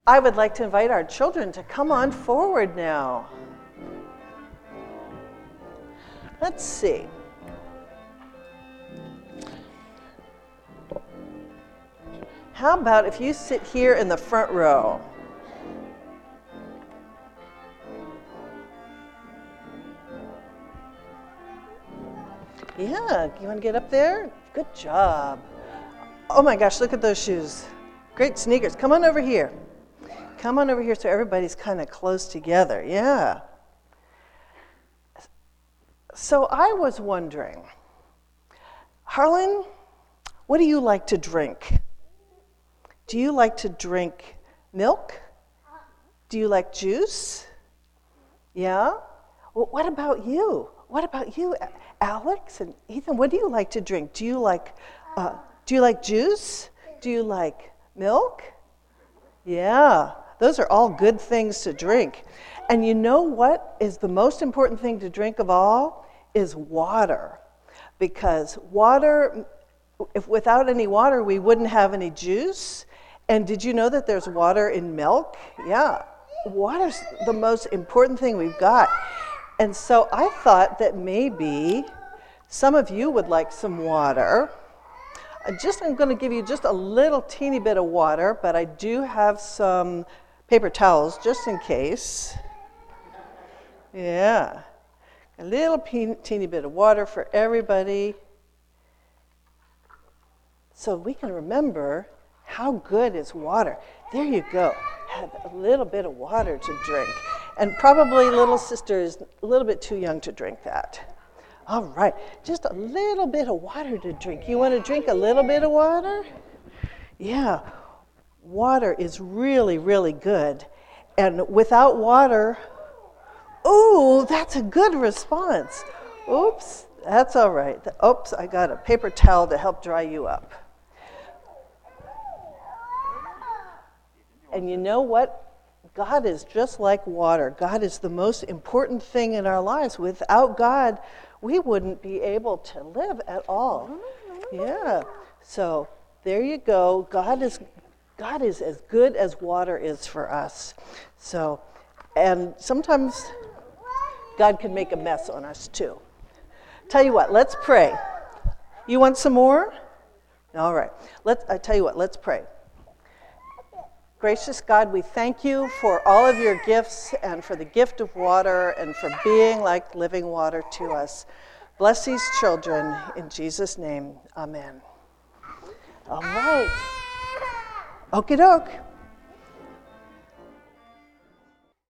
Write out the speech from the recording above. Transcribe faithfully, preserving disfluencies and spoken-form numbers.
I would like to invite our children to come on forward now. Let's see. How about if you sit here in the front row? Yeah, you want to get up there? Good job. Oh my gosh, look at those shoes. Great sneakers. Come on over here. Come on over here so everybody's kind of close together. Yeah. So I was wondering, Harlan, what do you like to drink? Do you like to drink milk? Do you like juice? Yeah? Well, what about you? What about you, Alex and Ethan? What do you like to drink? Do you like, uh, do you like juice? Do you like milk? Yeah, those are all good things to drink. And you know what is the most important thing to drink of all? Is water. Because water, if without any water, we wouldn't have any juice. And did you know that there's water in milk? Yeah, water's the most important thing we've got. And so I thought that maybe some of you would like some water. I just, I'm going to give you just a little teeny bit of water, but I do have some paper towels just in case. Yeah, a little pe- teeny bit of water for everybody. So we can remember how good is water. There you go. Have a little bit of water to drink. And probably little sister is a little bit too young to drink that. All right, just a little bit of water to drink. You want to drink a little bit of water? Yeah, water is really, really good. And without water, ooh, that's a good response. Oops, that's all right. Oops, I got a paper towel to help dry you up. And you know what? God is just like water. God is the most important thing in our lives. Without God, we wouldn't be able to live at all. Yeah. So there you go. God is God is as good as water is for us. So, and sometimes God can make a mess on us too. Tell you what, let's pray. You want some more? All right. Let's I tell you what, let's pray. Gracious God, we thank you for all of your gifts and for the gift of water and for being like living water to us. Bless these children in Jesus' name. Amen. All right. Okie doke.